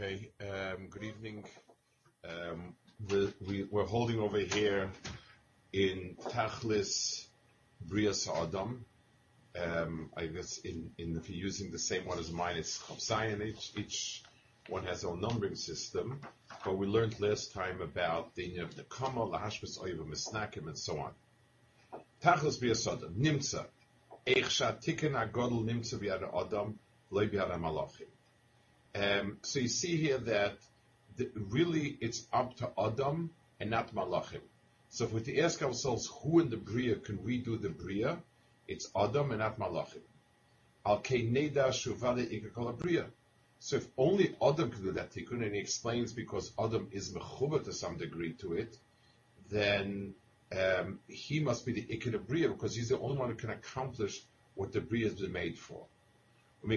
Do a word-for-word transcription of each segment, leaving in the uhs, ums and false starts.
Okay, um, good evening. Um, we're, we, we're holding over here in Tachlis Brias Adam. Um, I guess in, in if you're using the same one as mine, it's Chavzayin. Each, each one has their own numbering system. But we learned last time about the of the Kama, Lahashbis Oiva Misnakim, and so on. Tachlis Brias Adam, Nimtza. Eichsha Tikkun Agodel Nimtza B'yad Adam, Loi B'yad HaMalachim. Um, so you see here that the, really it's up to Adam and not Malachim. So if we to ask ourselves who in the Bria can redo the Bria, it's Adam and not Malachim. Al Neda Shuvale Ikakol Bria. So if only Adam can do that tikkun, and he explains because Adam is mechuba to some degree to it, then um, he must be the Ikar Bria because he's the only one who can accomplish what the Bria has been made for. So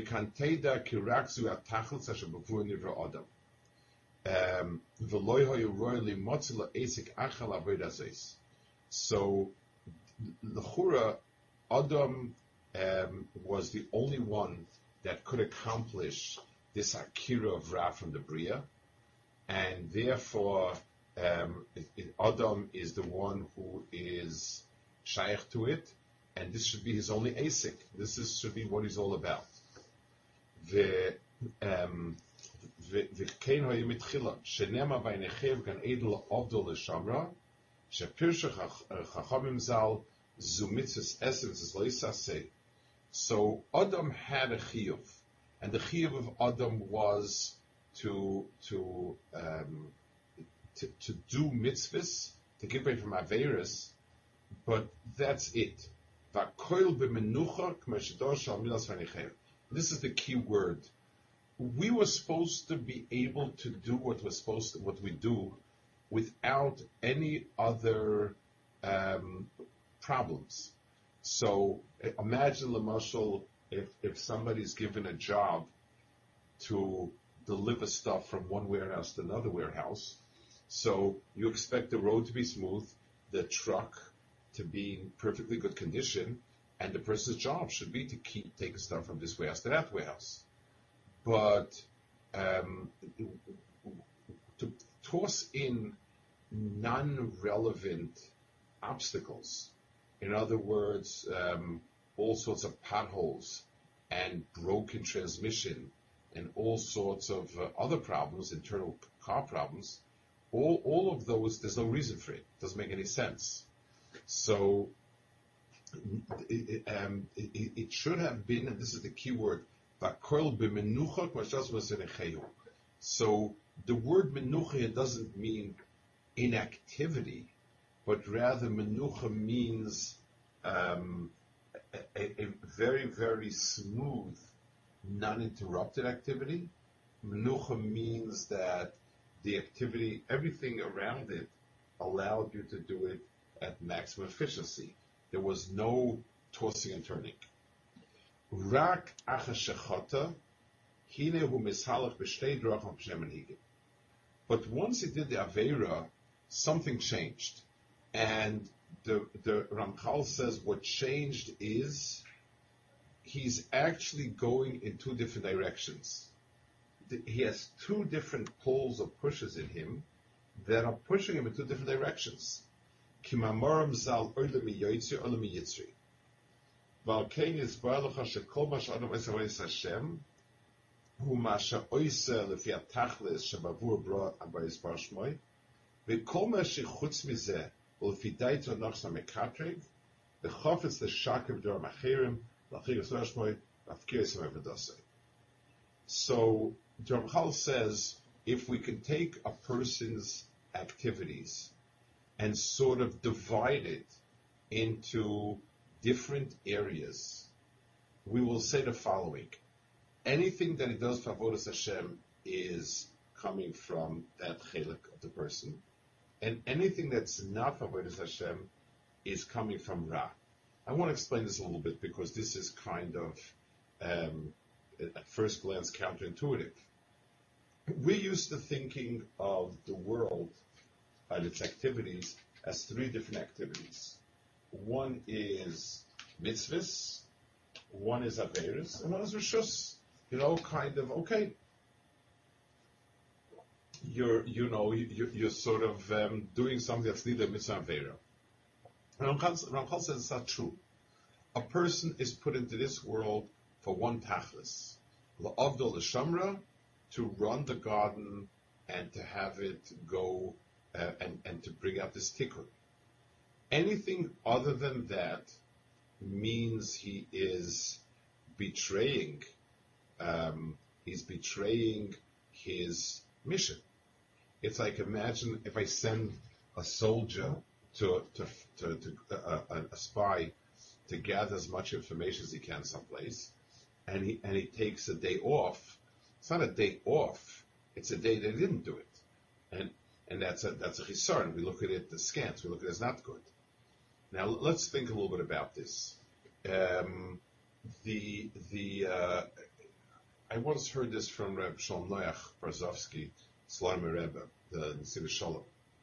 l'chura, Adam um, was the only one that could accomplish this akira of Ra from the Bria, and therefore um, it, it, Adam is the one who is shaykh to it, and this should be his only asik. This is, should be what he's all about. וכן היה מתחילה, שנאמר וינחם גן עדן לעבדו לשמרה, שפירשו חכמים ז"ל, זו מצוות אסנס is לא יסעשה. So Adam had a chiyuv, and the chiyuv of Adam was to to um, to, to do mitzvahs, to give away from averis, but that's it. V'koil b'menucha k'meshador shal milas v'nichem. This is the key word. We were supposed to be able to do what we're supposed to, what we do, without any other um, problems. So imagine, Lamashal, if if somebody's given a job to deliver stuff from one warehouse to another warehouse, so you expect the road to be smooth, the truck to be in perfectly good condition, and the person's job should be to keep taking stuff from this warehouse to that warehouse. But um, to toss in non-relevant obstacles, in other words, um, all sorts of potholes and broken transmission and all sorts of uh, other problems, internal car problems, all, all of those, there's no reason for it. It doesn't make any sense. So It, um, it, it should have been, and this is the key word, so the word menucha doesn't mean inactivity, but rather menucha means um, a, a very, very smooth, non-interrupted activity. Menucha means that the activity, everything around it, allowed you to do it at maximum efficiency. There was no tossing and turning. Rak achashechata, hine hu mishalach b'shtei drachim b'shnei menhigim. But once he did the Aveira, something changed. And the, the Ramchal says what changed is he's actually going in two different directions. He has two different pulls or pushes in him that are pushing him in two different directions. Kimamoram zal oile mi yoytzi oile mi yitzri. Valkein is ba'alacha shekol ma she'adam oise oise Hashem hu ma she'oise lefi atachlis shebavur bra abayis bar shmoi v'kol ma shechutz mizeh ulefi daito nachsa mekatrig v'chofetz l'shakev dor machirim l'chir yisrael shmoi v'afkir yisrael v'dosei. So the Ramchal says if we can take a person's activities and sort of divide it into different areas, we will say the following. Anything that he does for Avodas Hashem is coming from that chelik of the person, and anything that's not for Avodas Hashem is coming from Ra. I want to explain this a little bit because this is kind of, um, at first glance, counterintuitive. We're used to thinking of the world and its activities as three different activities. One is mitzvahs, one is averis, and one is rishus. You know, kind of, okay. you're, you know, you, you're sort of um, doing something that's neither mitzvah nor avera. Ramchal says it's not true. A person is put into this world for one tachlis, la'avdol l'shamra, to run the garden and to have it go uh, and, and to bring out this tikkun. Anything other than that means he is betraying, um, he's betraying his mission. It's like, imagine if I send a soldier to, to, to, to uh, a, a spy to gather as much information as he can someplace, and he, and he takes a day off. It's not a day off, it's a day they didn't do it. And, and that's a, that's a chisarn. We look at it askance, we look at it as not good. Now, let's think a little bit about this. Um, the, the, uh, I once heard this from Reb Shalom Noach Barzovsky, Slonimer Rebbe, the Nesiv Shalom.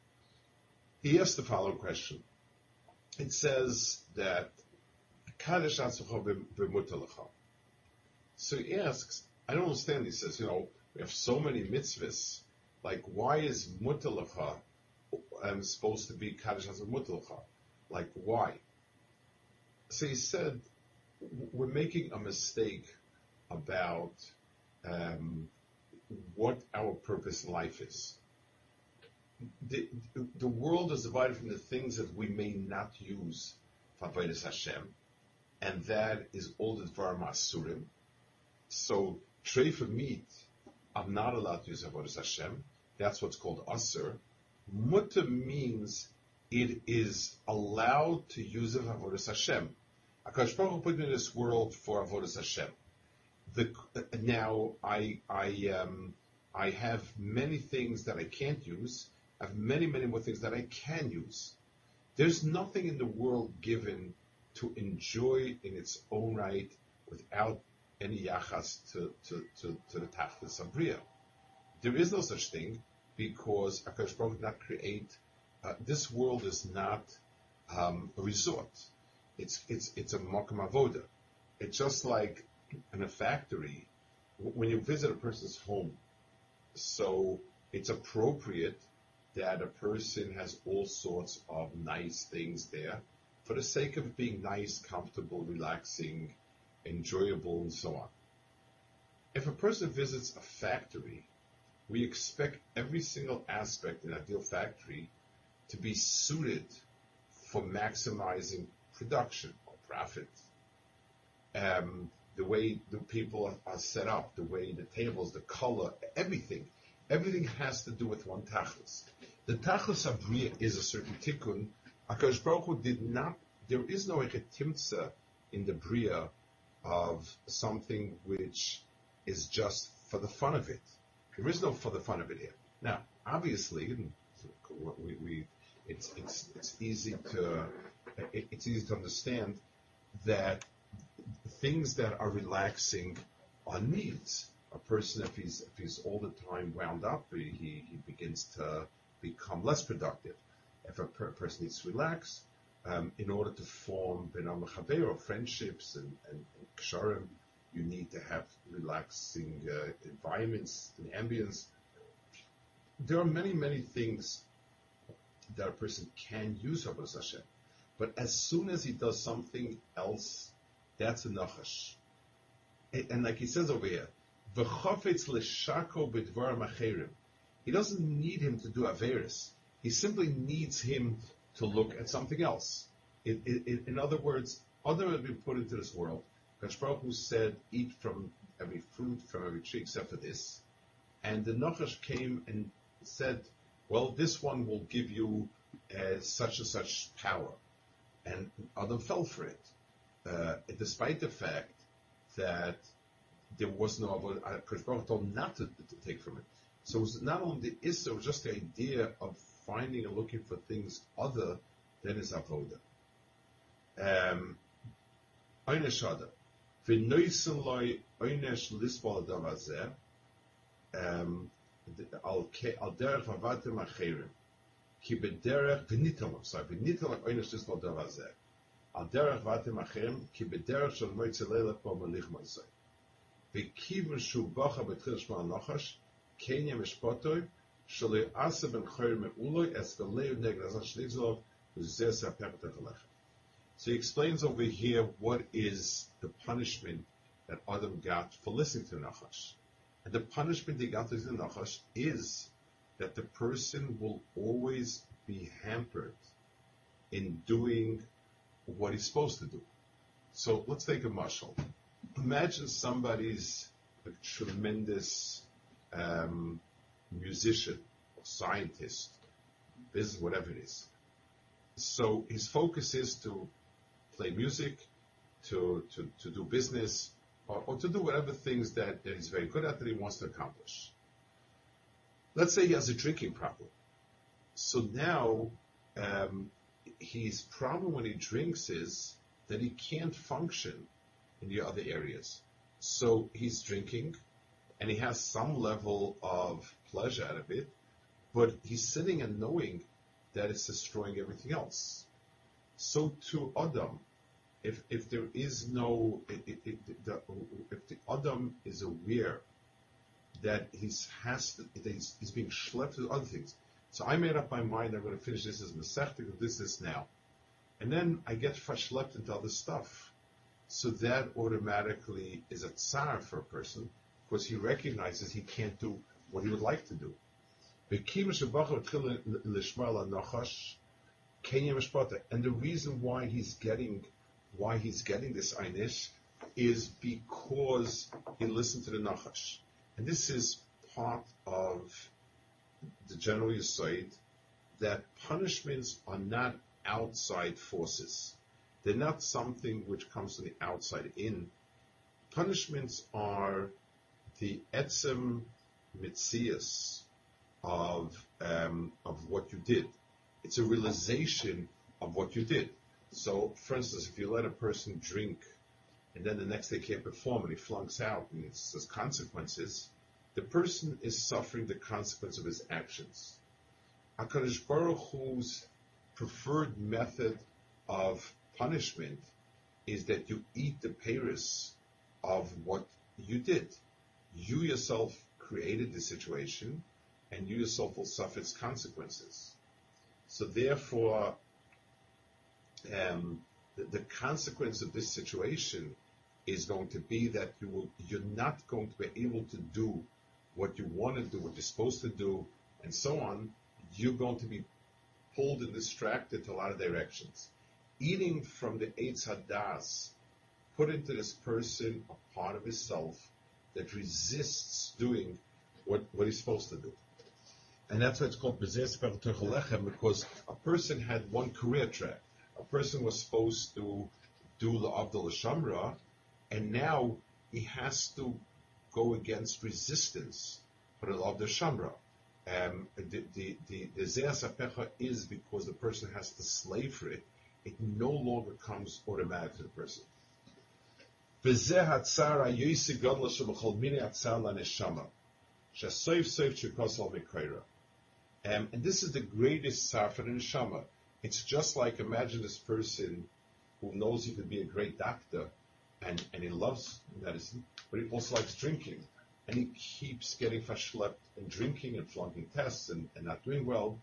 He asked the following question. It says that Kadesh Atzucha b'mutalecha. So he asks, I don't understand. He says, you know, we have so many mitzvahs. Like, why is mutalecha um, supposed to be Kadesh Atzucha b'mutalecha? Like, why? So he said, we're making a mistake about um, what our purpose in life is. The, the world is divided from the things that we may not use for Avodas Hashem, and that is all the Dvar Ma'asurim. So, treifa meat, I'm not allowed to use Avodas Hashem. That's what's called Asur. Mutter means it is allowed to use it for Avodas Hashem. HaKadosh Baruch Hu put me in this world for Avodas Hashem. The, now, I, I, um, I have many things that I can't use. I have many, many more things that I can use. There's nothing in the world given to enjoy in its own right without any yachas to, to, to, to the tachlis of Bria. There is no such thing because HaKadosh Baruch Hu did not create, uh, this world is not um, a resort. It's, it's, it's a makom avoda. It's just like in a factory, when you visit a person's home, so it's appropriate that a person has all sorts of nice things there for the sake of being nice, comfortable, relaxing, enjoyable, and so on. If a person visits a factory, we expect every single aspect in an ideal factory to be suited for maximizing production or profit. Um, the way the people are, are set up, the way the tables, the color, everything. Everything has to do with one tachlis. The tachlis of Bria is a certain tikkun. HaKadosh Baruch Hu did not, there is no echetimtza in the Bria of something which is just for the fun of it. There is no for the fun of it here. Now, obviously, we, we, it's, it's, it's easy to, it, it's easy to understand that things that are relaxing are needs. A person, if he's if he's all the time wound up, he, he begins to become less productive. If a per- person needs to relax, um, in order to form benam chaver or friendships and, and, and ksharim, you need to have relaxing uh, environments and ambience. There are many, many things that a person can use Avodas Hashem, but as soon as he does something else, that's a nachash. And, and like he says over here, V'chofetz l'shako b'dvar macherim. He doesn't need him to do averis. He simply needs him to look at something else. It, it, it, in other words, other have been put into this world. HaKadosh Baruch Hu said, eat from every fruit, from every tree except for this. And the Nachash came and said, well, this one will give you uh, such and such power. And Adam fell for it, uh, despite the fact that there was no avodah. HaKadosh Baruch Hu told him not to, to take from it. So it was not only the issa, it was just the idea of finding and looking for things other than his avodah. Um, Oynesh Hada. V'noisen loy oynesh lisbal adam hazeh. Al derech vavatem acherim. Ki b'derech v'nitalom. Sorry, v'nitalom oynesh lisbal adam hazeh. Al derech vavatem acherim. Ki b'derech shal moitze leilach bo malich moisei. V'kivun shu bacha b'tchil shma nachash. Kenya mishpotoi. Shalei asa ben chayr me'uloi es v'leu neged azan shlizov v'zeh sapech techalechem. So he explains over here what is the punishment that Adam got for listening to Nachash. And the punishment he got to the Nachash is that the person will always be hampered in doing what he's supposed to do. So let's take a mashal. Imagine somebody's a tremendous um, musician or scientist, business, whatever it is. So his focus is to play music, to, to, to do business, or, or to do whatever things that, that he's very good at that he wants to accomplish. Let's say he has a drinking problem. So now um, his problem when he drinks is that he can't function in the other areas. So he's drinking, and he has some level of pleasure out of it, but he's sitting and knowing that it's destroying everything else. So to Adam, if if there is no, it, it, it, the, if the Adam is aware that he's has to, that he's, he's being schlepped to other things. So I made up my mind I'm going to finish this as Masechta, this this now, and then I get verschlepped into other stuff. So that automatically is a tsar for a person because he recognizes he can't do what he would like to do. And the reason why he's getting why he's getting this einish is because he listened to the Nachash. And this is part of the general Yesod that punishments are not outside forces. They're not something which comes from the outside in. Punishments are the etzem mitzias of um, of what you did. It's a realization of what you did. So, for instance, if you let a person drink and then the next day can't perform and he flunks out and it's there's consequences, the person is suffering the consequence of his actions. HaKadosh Baruch Hu's preferred method of punishment is that you eat the peiros of what you did. You yourself created the situation, and you yourself will suffer its consequences. So therefore, um, the, the consequence of this situation is going to be that you will, you're not going to be able to do what you want to do, what you're supposed to do, and so on. You're going to be pulled and distracted to a lot of directions. Eating from the Eitz Hadas put into this person a part of himself that resists doing what, what he's supposed to do. And that's why it's called Bezeh Sapech Techalechem, because a person had one career track. A person was supposed to do L'Avdol Shamra, and now he has to go against resistance for the L'Avdol Shamra. Um, the the the, the Zeh Sapecha is because the person has to slave for it. It no longer comes automatic to the person. Bezeh Hatzar Hayosi Gadol Shebechol Mini Hatzar LaNeshama Shasoif Soif Shekosal Mekayra. Um, and this is the greatest tsar for the neshama. It's just like, imagine this person who knows he could be a great doctor, and, and he loves medicine, but he also likes drinking. And he keeps getting verschlepped and drinking and flunking tests and, and not doing well.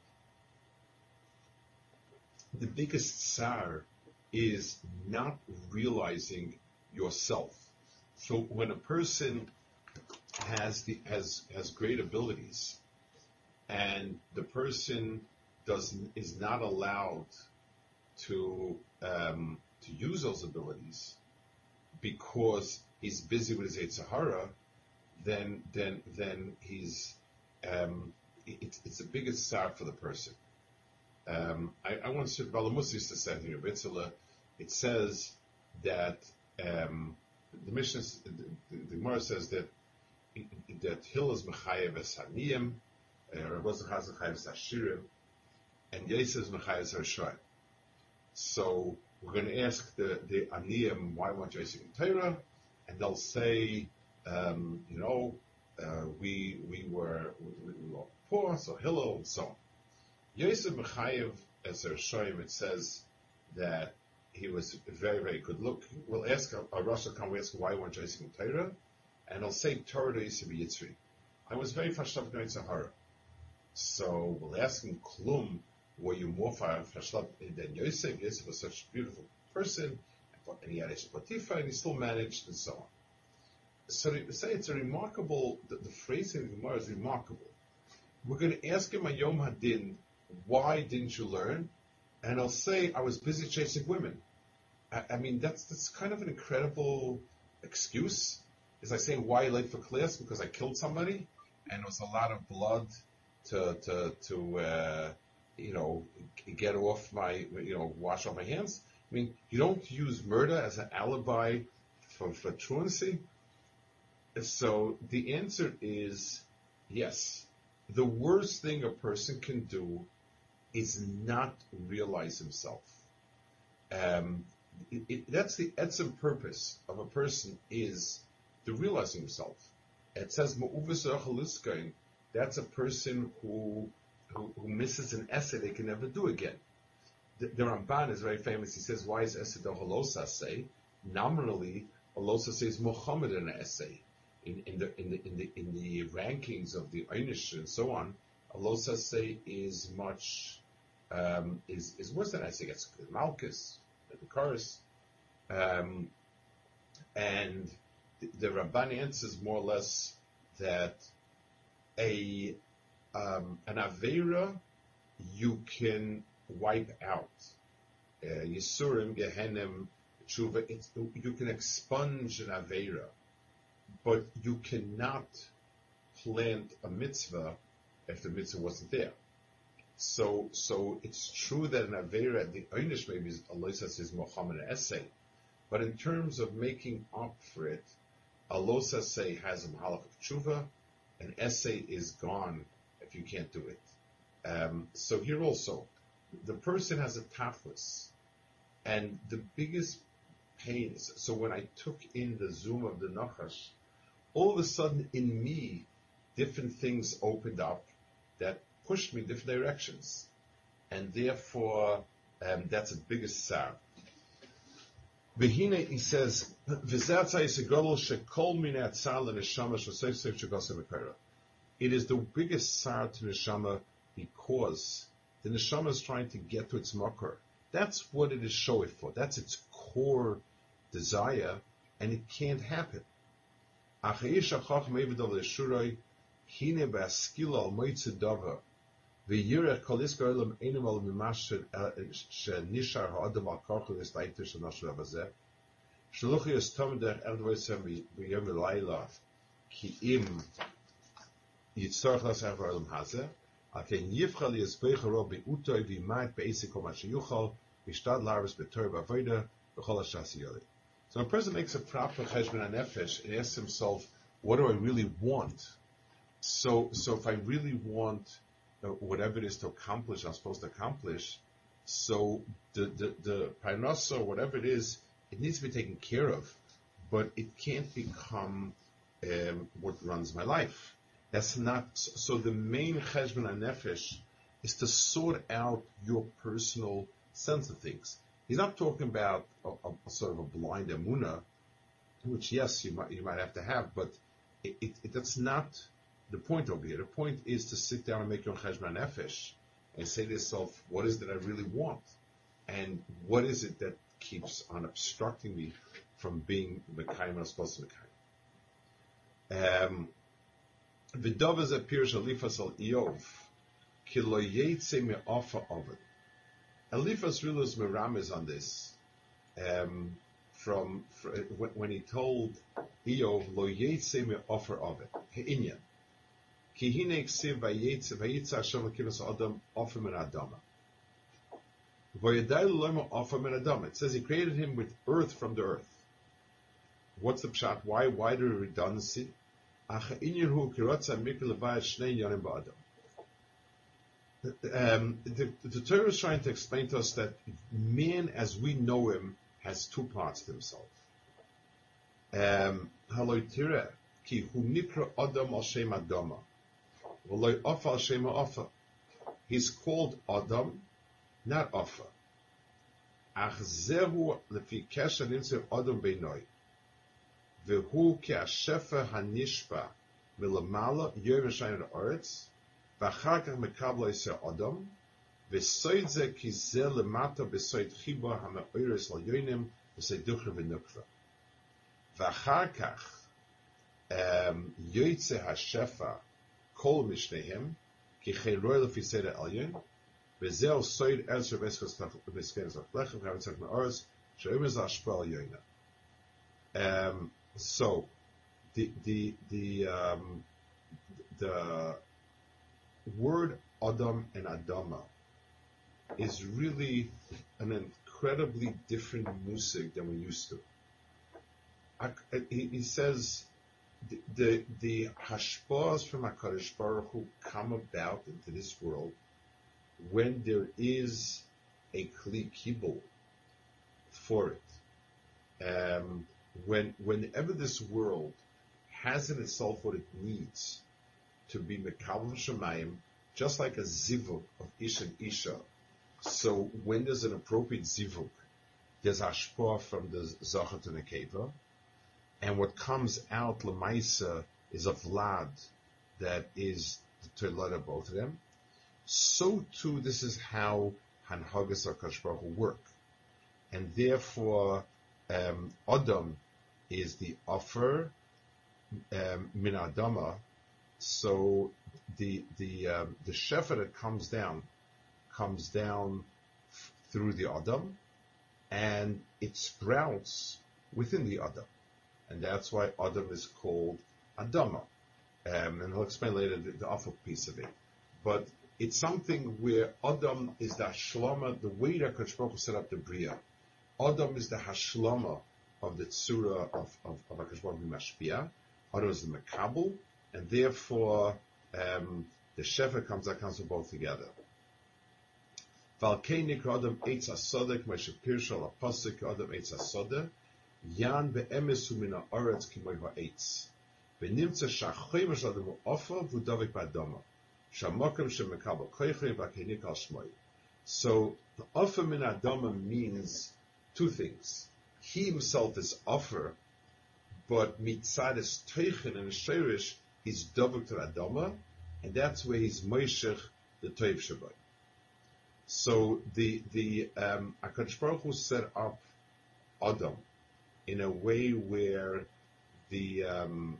The biggest tsar is not realizing yourself. So when a person has the has has great abilities, and the person does is not allowed to um, to use those abilities because he's busy with his Yetzer Hara, then then then he's um, it's it's the biggest tsar for the person. Um, I, I once heard Balamus used to say here, Bitzela, it says that um, the Mishnah, the, the, the Gemara says that that Hill is Mechayev es Haniyim, Rabbi Chaz Mechayev es Hashirim, and Yosef is Mechayev es Harshoyim. So we're going to ask the the Aniyim, why won't you Yosef in Torah? And they'll say, um, you know, uh, we we were we, we were poor, so Hillel and so on. Yosef Mechayev as Harshoyim, it says that he was very, very good. Look, we'll ask a Rosh Hashanah, we ask why weren't you in Torah, and he'll say Torah to Yosef Yitzri. I was very fashed up going Sahara. So we'll ask him, Klum, were you more for than Yosef? Yosef was such a beautiful person, and he had Esh Potiphar, and he still managed, and so on. So to say it's a remarkable, the, the phrasing of the Gemara is remarkable. We're going to ask him on Yom Hadin, why didn't you learn? And I'll say, I was busy chasing women. I, I mean, that's that's kind of an incredible excuse. Is I say, why are you late for class? Because I killed somebody, and it was a lot of blood to, to, to uh, you know, get off my, you know, wash off my hands. I mean, you don't use murder as an alibi for, for truancy. So the answer is yes. The worst thing a person can do is not realize himself. Um, it, it, that's the etzem purpose of a person, is to realize himself. It says, that's a person who, who who misses an essay they can never do again. The, the Ramban is very famous. He says, why is essay the holosa say? Nominally, holosa says Muhammad in an essay. In, in the in the in the in the rankings of the Einish and so on, holosa say is much um, is is worse than essay. It's Malchus, the chorus, um, and the, the Ramban answers more or less that a um, an Aveira you can wipe out. Uh, Yisurim, Gehenim, Tshuva, it's, you can expunge an Aveira, but you cannot plant a mitzvah if the mitzvah wasn't there. So, so it's true that an Aveira, the Einish maybe is, Allah says, is Muhammad essay, but in terms of making up for it, Allah say has a mahalach of tshuva. An essay is gone if you can't do it. Um, so here also, the person has a tachlis, and the biggest pain is, so when I took in the Zoom of the Nachash, all of a sudden in me, different things opened up that pushed me different directions. And therefore, um, that's the biggest sound. Behine, he says, it is the biggest sar to neshama because the neshama is trying to get to its makar. That's what it is showing for. That's its core desire, and it can't happen. V'yirech kol iskar elam einem al mimash shenishar ha'adam al karchel es laiter shenashur avazeh shluchi es tom der erdvoisem v'yom v'layla ki im yitzarch lasach v'elam hazeh al ken yivcha li esbeich haro be'utoi v'yimayt be'esik kol mashe yuchal v'shtad laris be'tor b'avoida v'chol ha'shas yoli. So a person makes a proper cheshbon hanefesh and asks himself, what do I really want? So, so if I really want whatever it is to accomplish, I'm supposed to accomplish. So the the the parnasa, whatever it is, it needs to be taken care of, but it can't become um, what runs my life. That's not. So the main cheshbon hanefesh is to sort out your personal sense of things. He's not talking about a, a, a sort of a blind emunah, which yes, you might you might have to have, but it, it, it, that's not the point over here. The point is to sit down and make your cheshbon nefesh and say to yourself, what is it I really want? And what is it that keeps on obstructing me from being Mekayim I'm supposed to Mekayim? V'davaz appears Eliphaz al Iyov, ki lo yetze me'ofa oven. Eliphaz really is meramis on this, um, from, from when he told Iyov, lo yetze me'ofa oven, he'inyan. Ki hine ksiv vayetze vayetze Hashem l'kivas adam ofa min adama. V'yadai l'lema ofa min adama. It says he created him with earth from the earth. What's the pshat? Why? Why the redundancy? Acha inyan hu kirotza mikra levayat shnei yanim ba'adam. Um, the, the Torah is trying to explain to us that man, as we know him, has two parts to himself. Um, Haloi tireh ki hu nikra adam al shem adama. He's called Adam, not Afa. Achzehu lefi kesher nimtzer Adam beinoi. Vehu ke hashefer hanishpa milamala yom v'shayim ha'aretz. ואחר כך מקבל יסר אדם, וסויד זה כי זה למטה בסויד חיבור המאוירס לעליונים, בסויד דוחר ונוקבה. ואחר כך יוצא השפע כל משניהם, כי חירוי לפי סדר עליון, וזהו סויד ארץ ובסכנס הפלחם, וחייב צריך מאורס, שאומר זה השפעה עליונה. Um, so, the the the um, the word Adam and Adama is really an incredibly different musig than we're used to. I, he, he says the the, the hashpahs from HaKadosh Baruch Hu come about into this world when there is a kli kibul for it. Um, When, whenever this world has in itself what it needs to be mekabel shemayim, just like a zivug of ish and isha. So when there's an appropriate zivug, there's hashpah from the zachat and the keva, and what comes out lemaisa is a vlad that is the toilet of both of them. So too, this is how hanhagas HaKadosh Baruch Hu work, and therefore um, Adam is the offer um, min adama. So the the um, the shefa that comes down comes down f- through the Adam, and it sprouts within the Adam, and that's why Adam is called Adama. Um, and I'll explain later the, the offer piece of it. But it's something where Adam is the hashlama, the way that Kadosh Baruch Hu set up the bria. Adam is the hashlama of the tzura of of of HaKadosh Baruch Hu mashpia. Adam is the makabel, and therefore um, the shefa comes out comes both together. Valkei nikra Adam eitz hasodeh k'may shepirshal apasik Adam eitz hasodeh yan be'emes hu min ha'aretz k'may ha'eitz v'nimtza sha'choyim shel Adam hu ofer v'udavik ba'adama sha'mokem shemekabel koychei valkei nikra shmoy. So the offer min adama means two things. He himself is offer, but mitzad is teichen and sheirish, he's dovuk to Adama, and that's where he's moishech the toiv shabbat. So the the um, HaKadosh Baruch Hu set up Adam in a way where the um,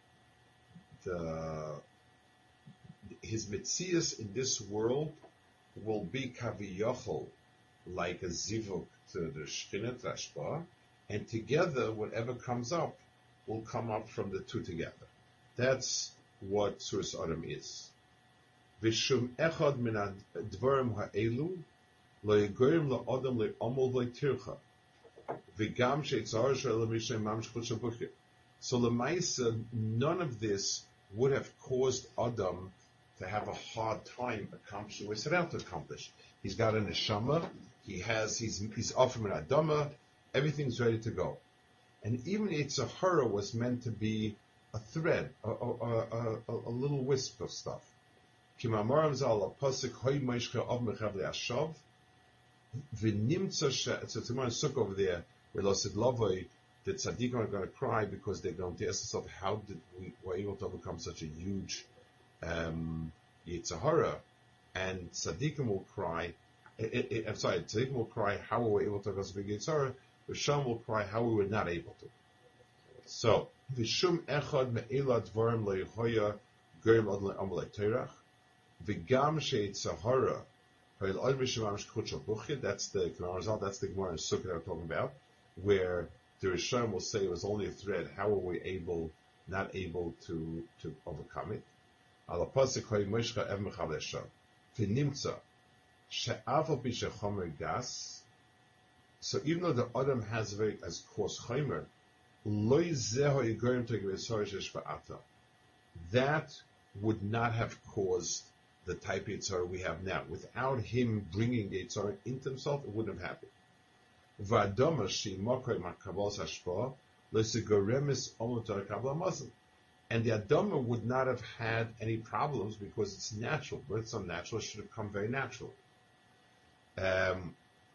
the his mitzias in this world will be kaviyochol, like a zivuk to the Shekhinah Rashba, and together, whatever comes up will come up from the two together. That's what Suras Adam is. V'shum echad min advarim ha'elu lo yigorim lo Adam lo amol lo tircha v'gam sheitzar shel mishem mamsh chutz shabuchim. So lemaisa, none of this would have caused Adam to have a hard time accomplishing what he set out to accomplish. He's got a neshama. He has, he's, he's offered an adama, everything's ready to go. And even Yitzhahara was meant to be a thread, a, a, a, a, a little wisp of stuff. Kimamaram zal pasuk hoy moishcha av mechavli ashav, v'nimtza she, it's a Gemara Sukkah over there, where Losid Lavoi, the tzaddikim are going to cry because they're going to ask themselves, how did we, were able to overcome such a huge, um, Yitzhahara? And tzaddikim will cry, It, it, I'm sorry, Tzaddik will cry how we were able to go to Big Yitzhar, Rishon will cry how we were not able to. So, Vishum echad me'ela dvarim lo yehoya gerim ad le'amal teirach, v'gam she'itzahara ha'il ad mishimam shkut shal buchid, that's the Gemara, that's the Gemara in Sukkah that we're talking about, where the Rishon will say it was only a thread, how were we able, not able to, to overcome it? Ala pasik hoy moishcha ev mechav le'esham, v'nimtza, gas. So even though the Adam has a very as coarse chaymer, that would not have caused the type of Yitzhar we have now. Without him bringing the Yitzhar into himself, it wouldn't have happened. And the Adama would not have had any problems because it's natural. Birth's unnatural, it should have come very natural. Um,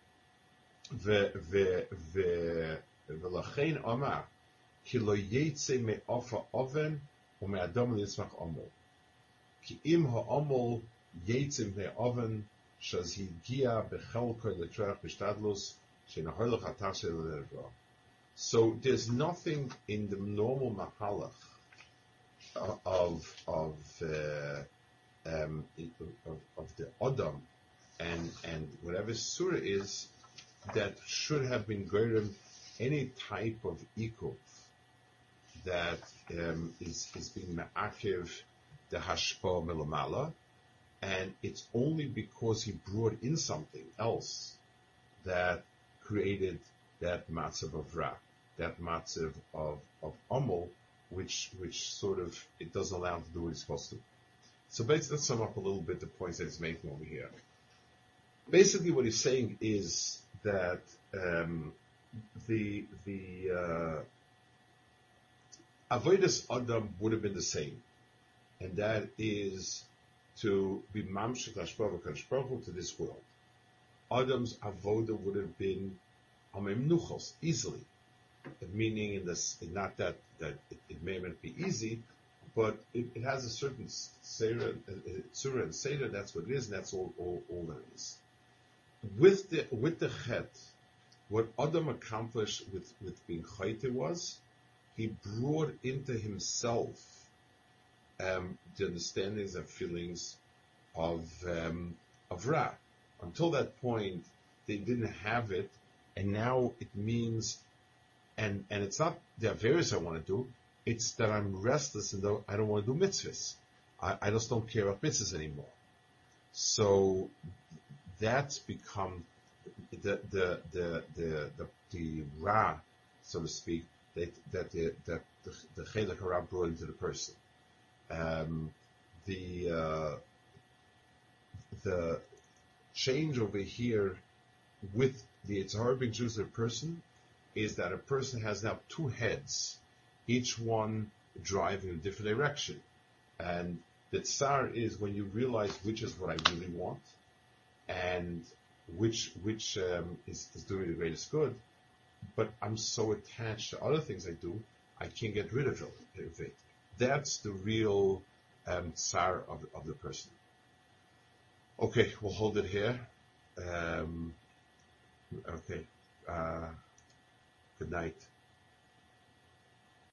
ולכן אמר, כי לא יצא מאף האובן ומאדם ליצמח עמו. Ki im ha'amol yetzim ve'oven shazhigia bechelko letrach b'shtadlus shenaholach hatashe le'erva. So there's nothing in the normal mahalach of of uh, um, of, of the Adam and and whatever surah is that should have been goyrem any type of ikuf that um, is is being ma'akiv the hashpa melamala, and it's only because he brought in something else that created that matzav of ra, that matzav of of amol, which which sort of it doesn't allow him to do what he's supposed to. So basically, let's sum up a little bit the points that he's making over here. Basically, what he's saying is that um, the the uh, avodas adam would have been the same, and that is to be mamshik hashpah v'kashpah to this world. Adam's avoda would have been amem nuchos easily, meaning in this not that that it, it may not be easy, but it, it has a certain surah and seder. That's what it is, and that's all all, all that it is. With the with the chet, what Adam accomplished with, with being chayte was, he brought into himself um, the understandings and feelings of um, of Ra. Until that point, they didn't have it, and now it means, and and it's not the various I want to do. It's that I'm restless and I don't want to do mitzvahs. I, I just don't care about mitzvahs anymore. So that's become the the the the the, the ra, so to speak, that that the that the, the chedek hara brought into the person. Um, the uh, the change over here with the Yitzhar being Jews of a person is that a person has now two heads, each one driving in a different direction. And the tsar is when you realize which is what I really want and which which um, is, is doing the greatest good, but I'm so attached to other things I do, I can't get rid of it. That's the real um, tsar of, of the person. Okay, we'll hold it here. Um, okay, uh, good night.